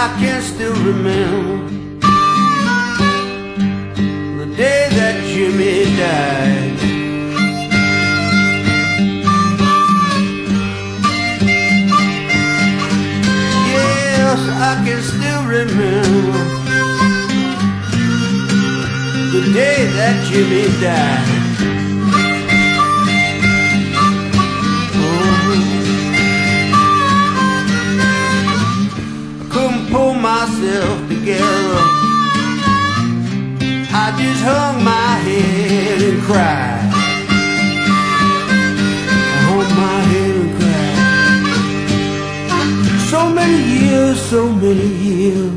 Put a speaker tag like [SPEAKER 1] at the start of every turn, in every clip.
[SPEAKER 1] I can still remember the day that Jimmy died. Yes, I can still remember the day that Jimmy died. Pull myself together, I just hung my head and cried. I hung my head and cried. So many years, so many years,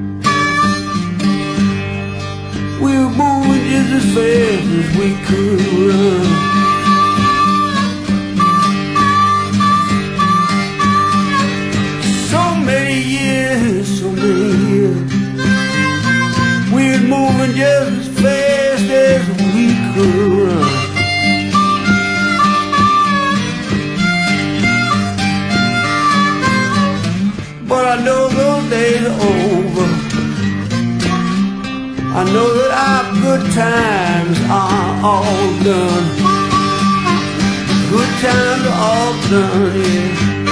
[SPEAKER 1] we were moving just as fast as we could run. So many years, we're moving just as fast as we could run. But I know those days are over. I know that our good times are all done. Good times are all done, yeah.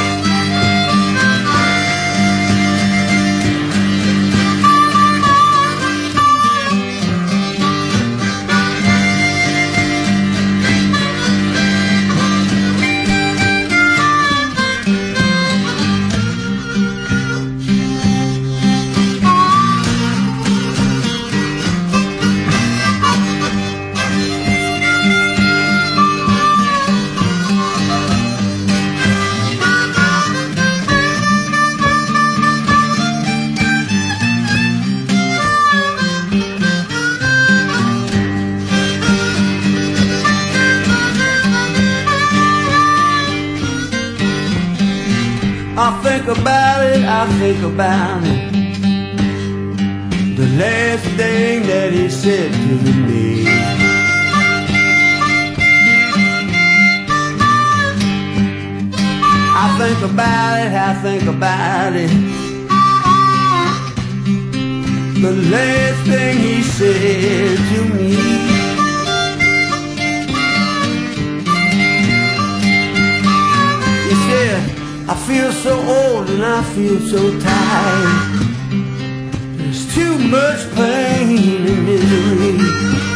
[SPEAKER 1] I think about it, I think about it, the last thing that he said to me. I think about it, I think about it, the last thing he said to me. He said, I feel so old and I feel so tired. There's too much pain and misery.